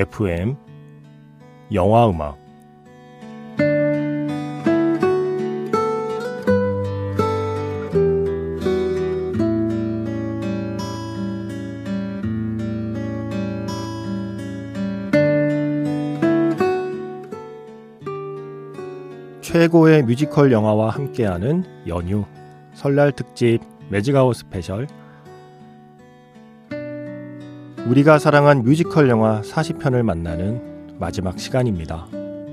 FM 영화음악 최고의 뮤지컬 영화와 함께하는 연휴 설날 특집 매직아웃 스페셜. 우리가 사랑한 뮤지컬 영화 40편을 만나는 마지막 시간입니다.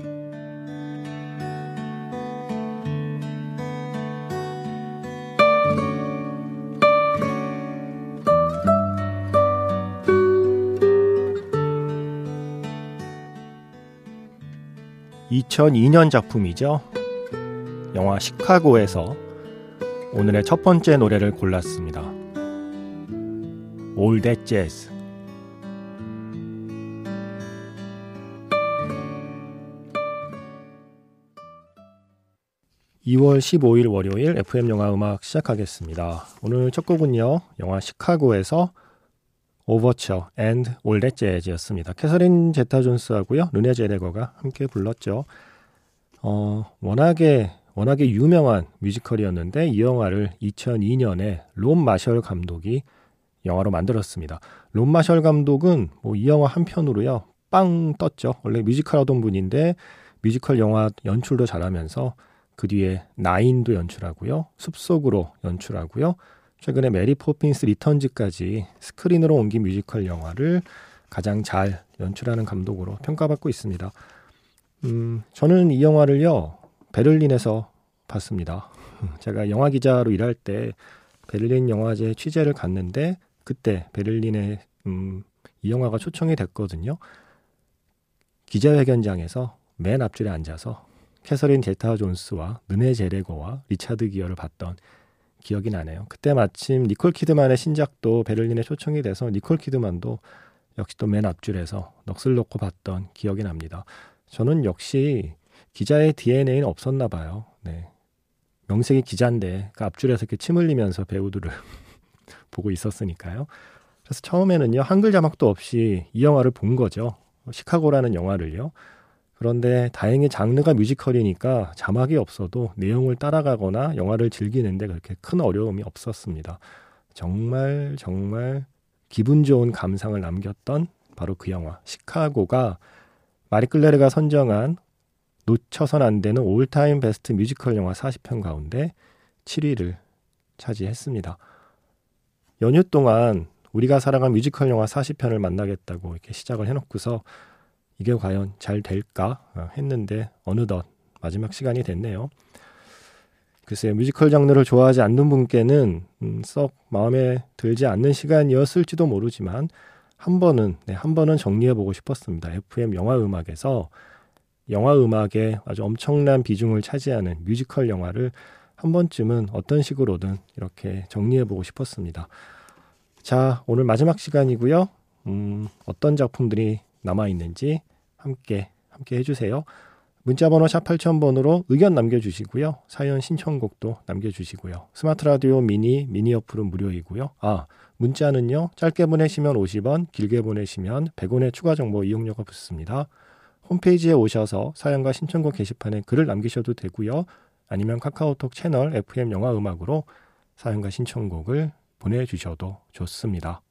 (2002년) 작품이죠. 영화 시카고에서 오늘의 첫 번째 노래를 골랐습니다. All That Jazz. (2월 15일) 월요일 FM 영화 음악 시작하겠습니다. 오늘 첫 곡은요, 영화 시카고에서 Overture and All That Jazz였습니다. 캐서린 제타 존스하고요, 르네 제레거가 함께 불렀죠. 워낙에 유명한 뮤지컬이었는데 이 영화를 2002년에 론 마셜 감독이 영화로 만들었습니다. 론 마셜 감독은 이 영화 한 편으로요 빵 떴죠. 원래 뮤지컬 하던 분인데 뮤지컬 영화 연출도 잘하면서 그 뒤에 나인도 연출하고요, 숲속으로 연출하고요, 최근에 메리 포핀스 리턴즈까지 스크린으로 옮긴 뮤지컬 영화를 가장 잘 연출하는 감독으로 평가받고 있습니다. 저는 이 영화를요 베를린에서 봤습니다. 제가 영화 기자로 일할 때 베를린 영화제 취재를 갔는데 그때 베를린에 이 영화가 초청이 됐거든요. 기자회견장에서 맨 앞줄에 앉아서 캐서린 제타 존스와 르네 제레거와 리차드 기어를 봤던 기억이 나네요. 그때 마침 니콜 키드만의 신작도 베를린에 초청이 돼서 니콜 키드만도 역시 또 맨 앞줄에서 넋을 놓고 봤던 기억이 납니다. 저는 역시 기자의 DNA는 없었나 봐요. 네. 명색이 기자인데 그 앞줄에서 이렇게 침 흘리면서 배우들을 보고 있었으니까요. 그래서 처음에는요 한글 자막도 없이 이 영화를 본 거죠. 시카고라는 영화를요. 그런데 다행히 장르가 뮤지컬이니까 자막이 없어도 내용을 따라가거나 영화를 즐기는데 그렇게 큰 어려움이 없었습니다. 정말 기분 좋은 감상을 남겼던 바로 그 영화 시카고가 마리 클레르가 선정한 놓쳐선 안 되는 올타임 베스트 뮤지컬 영화 40편 가운데 7위를 차지했습니다. 연휴 동안 우리가 사랑한 뮤지컬 영화 40편을 만나겠다고 이렇게 시작을 해놓고서 이게 과연 잘 될까 했는데 어느덧 마지막 시간이 됐네요. 글쎄요, 뮤지컬 장르를 좋아하지 않는 분께는 썩 마음에 들지 않는 시간이었을지도 모르지만 한 번은 정리해보고 싶었습니다. FM 영화음악에서 영화음악에 아주 엄청난 비중을 차지하는 뮤지컬 영화를 한 번쯤은 어떤 식으로든 이렇게 정리해보고 싶었습니다. 자, 오늘 마지막 시간이고요. 어떤 작품들이 남아있는지 함께 해주세요. 문자번호 샵 8000번으로 의견 남겨주시고요. 사연 신청곡도 남겨주시고요. 스마트 라디오 미니 어플은 무료이고요. 문자는요 짧게 보내시면 50원, 길게 보내시면 100원의 추가 정보 이용료가 붙습니다. 홈페이지에 오셔서 사연과 신청곡 게시판에 글을 남기셔도 되고요. 아니면 카카오톡 채널 FM 영화음악으로 사연과 신청곡을 보내주셔도 좋습니다.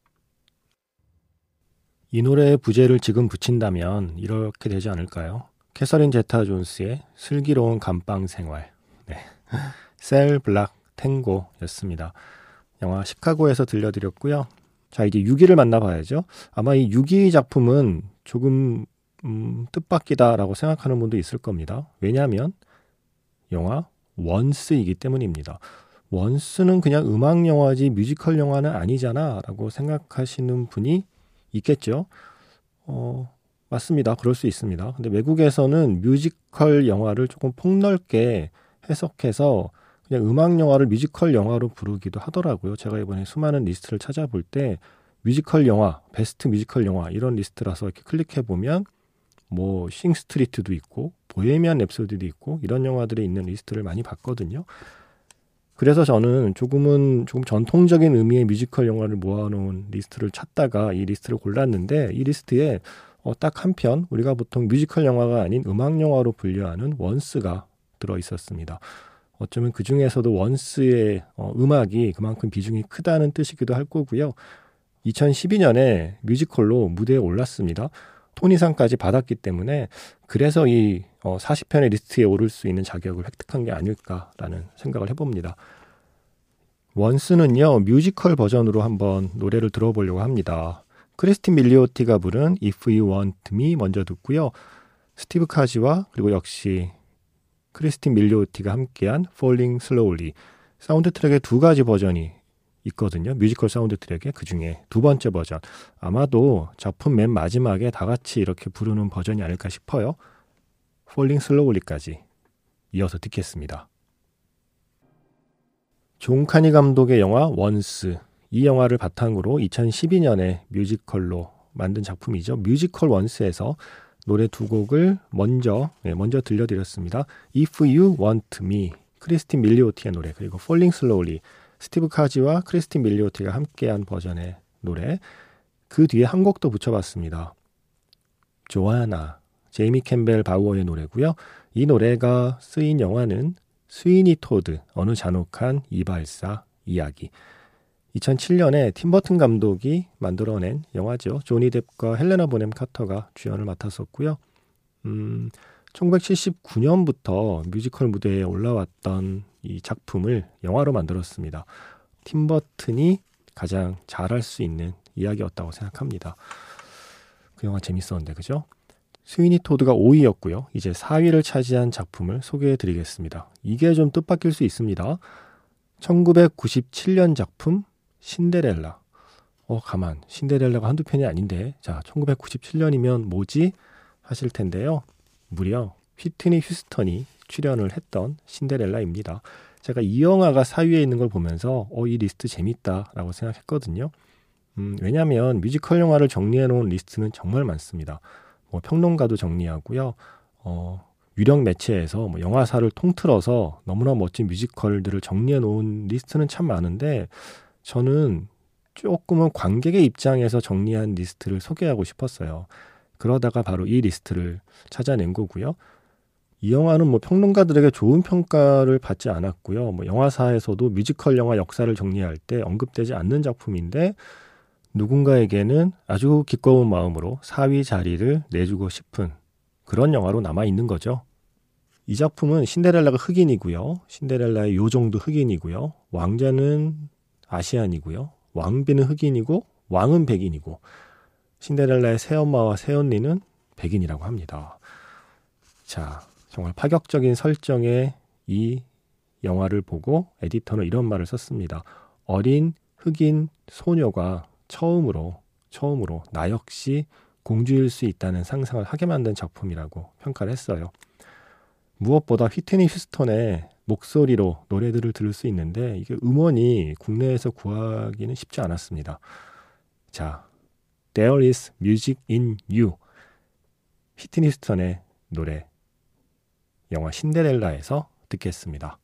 이 노래의 부제를 지금 붙인다면 이렇게 되지 않을까요? 캐서린 제타 존스의 슬기로운 감방 생활. 네. 셀 블락 탱고였습니다. 영화 시카고에서 들려드렸고요. 자, 이제 6위를 만나봐야죠. 아마 이 6위 작품은 조금 뜻밖이다라고 생각하는 분도 있을 겁니다. 왜냐하면 영화 원스이기 때문입니다. 원스는 그냥 음악 영화지 뮤지컬 영화는 아니잖아 라고 생각하시는 분이 있겠죠. 맞습니다. 그럴 수 있습니다. 근데 외국에서는 뮤지컬 영화를 조금 폭넓게 해석해서 그냥 음악 영화를 뮤지컬 영화로 부르기도 하더라고요. 제가 이번에 수많은 리스트를 찾아볼 때 뮤지컬 영화, 베스트 뮤지컬 영화 이런 리스트라서 이렇게 클릭해보면 싱스트리트도 있고 보헤미안 랩소디도 있고 이런 영화들이 있는 리스트를 많이 봤거든요. 그래서 저는 조금 전통적인 의미의 뮤지컬 영화를 모아놓은 리스트를 찾다가 이 리스트를 골랐는데 이 리스트에 딱 한 편 우리가 보통 뮤지컬 영화가 아닌 음악 영화로 분류하는 원스가 들어있었습니다. 어쩌면 그 중에서도 원스의 음악이 그만큼 비중이 크다는 뜻이기도 할 거고요. 2012년에 뮤지컬로 무대에 올랐습니다. 토니상까지 받았기 때문에 그래서 이 40편의 리스트에 오를 수 있는 자격을 획득한 게 아닐까라는 생각을 해봅니다. 원스는요, 뮤지컬 버전으로 한번 노래를 들어보려고 합니다. 크리스틴 밀리오티가 부른 If You Want Me 먼저 듣고요. 스티브 카지와 그리고 역시 크리스틴 밀리오티가 함께한 Falling Slowly, 사운드 트랙에 두 가지 버전이 있거든요. 뮤지컬 사운드 트랙에 그중에 두 번째 버전, 아마도 작품 맨 마지막에 다 같이 이렇게 부르는 버전이 아닐까 싶어요. Falling Slowly까지 이어서 듣겠습니다. 존 카니 감독의 영화 원스, 이 영화를 바탕으로 2012년에 뮤지컬로 만든 작품이죠. 뮤지컬 원스에서 노래 두 곡을 먼저 들려드렸습니다. If You Want Me, 크리스틴 밀리오티의 노래, 그리고 Falling Slowly, 스티브 카지와 크리스틴 밀리오티가 함께한 버전의 노래, 그 뒤에 한 곡 더 붙여봤습니다. 조아나, 제이미 캠벨 바우어의 노래고요. 이 노래가 쓰인 영화는 스위니 토드, 어느 잔혹한 이발사 이야기. 2007년에 팀버튼 감독이 만들어낸 영화죠. 조니 뎁과 헬레나 보넴 카터가 주연을 맡았었고요. 1979년부터 뮤지컬 무대에 올라왔던 이 작품을 영화로 만들었습니다. 팀버튼이 가장 잘할 수 있는 이야기였다고 생각합니다. 그 영화 재밌었는데, 그죠? 스위니 토드가 5위였고요. 이제 4위를 차지한 작품을 소개해드리겠습니다. 이게 좀 뜻밖일 수 있습니다. 1997년 작품 신데렐라. 가만, 신데렐라가 한두 편이 아닌데, 자, 1997년이면 뭐지? 하실 텐데요. 무려 휘트니 휴스턴이 출연을 했던 신데렐라입니다. 제가 이 영화가 4위에 있는 걸 보면서 이 리스트 재밌다라고 생각했거든요. 왜냐하면 뮤지컬 영화를 정리해 놓은 리스트는 정말 많습니다. 평론가도 정리하고요. 유령 매체에서 영화사를 통틀어서 너무나 멋진 뮤지컬들을 정리해 놓은 리스트는 참 많은데, 저는 조금은 관객의 입장에서 정리한 리스트를 소개하고 싶었어요. 그러다가 바로 이 리스트를 찾아낸 거고요. 이 영화는 평론가들에게 좋은 평가를 받지 않았고요. 영화사에서도 뮤지컬 영화 역사를 정리할 때 언급되지 않는 작품인데, 누군가에게는 아주 기꺼운 마음으로 4위 자리를 내주고 싶은 그런 영화로 남아있는 거죠. 이 작품은 신데렐라가 흑인이고요. 신데렐라의 요정도 흑인이고요. 왕자는 아시안이고요. 왕비는 흑인이고 왕은 백인이고, 신데렐라의 새엄마와 새언니는 백인이라고 합니다. 자, 정말 파격적인 설정의 이 영화를 보고 에디터는 이런 말을 썼습니다. 어린 흑인 소녀가 처음으로 나 역시 공주일 수 있다는 상상을 하게 만든 작품이라고 평가를 했어요. 무엇보다 휘트니 휴스턴의 목소리로 노래들을 들을 수 있는데, 이게 음원이 국내에서 구하기는 쉽지 않았습니다. 자, There is music in you, 휘트니 휴스턴의 노래, 영화 신데렐라에서 듣겠습니다.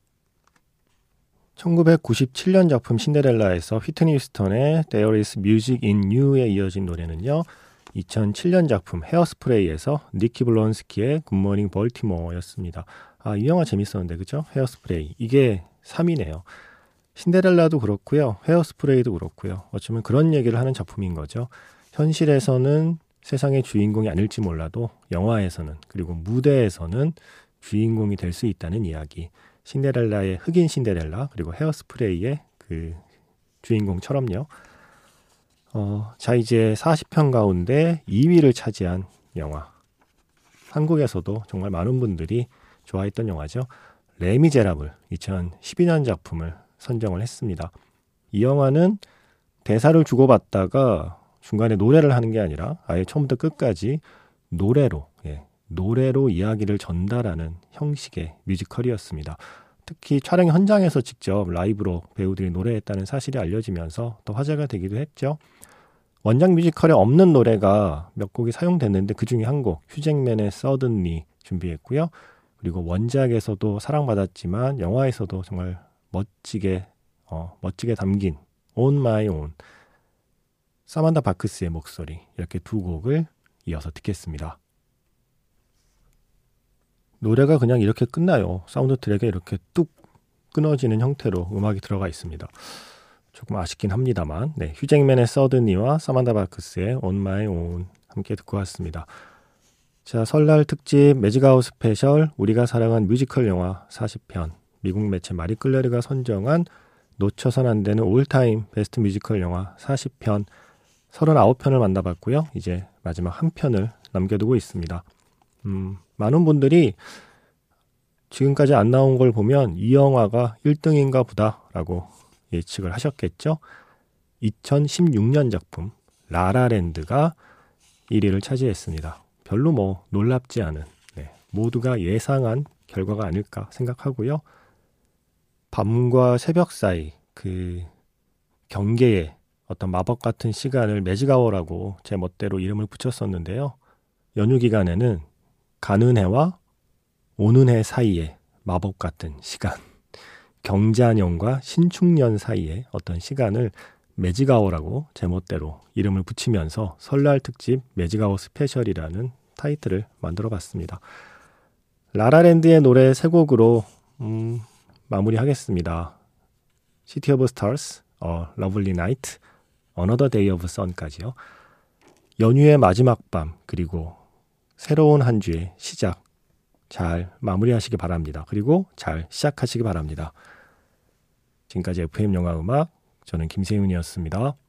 1997년 작품 신데렐라에서 휘트니 휴스턴의 There is music in you에 이어진 노래는요, 2007년 작품 헤어스프레이에서 니키 블론스키의 굿모닝 벌티모어였습니다. 이 영화 재밌었는데, 그죠? 헤어스프레이. 이게 3위네요. 신데렐라도 그렇고요. 헤어스프레이도 그렇고요. 어쩌면 그런 얘기를 하는 작품인 거죠. 현실에서는 세상의 주인공이 아닐지 몰라도 영화에서는, 그리고 무대에서는 주인공이 될 수 있다는 이야기. 신데렐라의 흑인 신데렐라, 그리고 헤어스프레이의 그 주인공처럼요. 자, 이제 40편 가운데 2위를 차지한 영화. 한국에서도 정말 많은 분들이 좋아했던 영화죠. 레미제라블, 2012년 작품을 선정을 했습니다. 이 영화는 대사를 주고받다가 중간에 노래를 하는 게 아니라 아예 처음부터 끝까지 노래로 이야기를 전달하는 형식의 뮤지컬이었습니다. 특히 촬영 현장에서 직접 라이브로 배우들이 노래했다는 사실이 알려지면서 더 화제가 되기도 했죠. 원작 뮤지컬에 없는 노래가 몇 곡이 사용됐는데 그중에 한 곡, 휴잭맨의 Suddenly 준비했고요. 그리고 원작에서도 사랑받았지만 영화에서도 정말 멋지게 담긴 On My Own, 사만다 바크스의 목소리, 이렇게 두 곡을 이어서 듣겠습니다. 노래가 그냥 이렇게 끝나요. 사운드 트랙에 이렇게 뚝 끊어지는 형태로 음악이 들어가 있습니다. 조금 아쉽긴 합니다만, 네, 휴잭맨의 서드니와 사만다 바크스의 On My Own 함께 듣고 왔습니다. 자, 설날 특집 매직아웃 스페셜 우리가 사랑한 뮤지컬 영화 40편, 미국 매체 마리클레르가 선정한 놓쳐선 안 되는 올타임 베스트 뮤지컬 영화 40편 39편을 만나봤고요. 이제 마지막 한 편을 남겨두고 있습니다. 많은 분들이 지금까지 안 나온 걸 보면 이 영화가 1등인가 보다라고 예측을 하셨겠죠. 2016년 작품 라라랜드가 1위를 차지했습니다. 별로 뭐 놀랍지 않은, 모두가 예상한 결과가 아닐까 생각하고요. 밤과 새벽 사이 그 경계의 어떤 마법 같은 시간을 매직아워라고 제 멋대로 이름을 붙였었는데요. 연휴 기간에는 가는 해와 오는 해 사이에 마법 같은 시간, 경자년과 신축년 사이에 어떤 시간을 매직아워라고 제멋대로 이름을 붙이면서 설날 특집 매직아워 스페셜이라는 타이틀을 만들어 봤습니다. 라라랜드의 노래 세 곡으로 마무리하겠습니다. City of Stars, A Lovely Night, Another Day of Sun까지요. 연휴의 마지막 밤, 그리고 새로운 한 주의 시작 잘 마무리하시기 바랍니다. 그리고 잘 시작하시기 바랍니다. 지금까지 FM 영화 음악, 저는 김세윤이었습니다.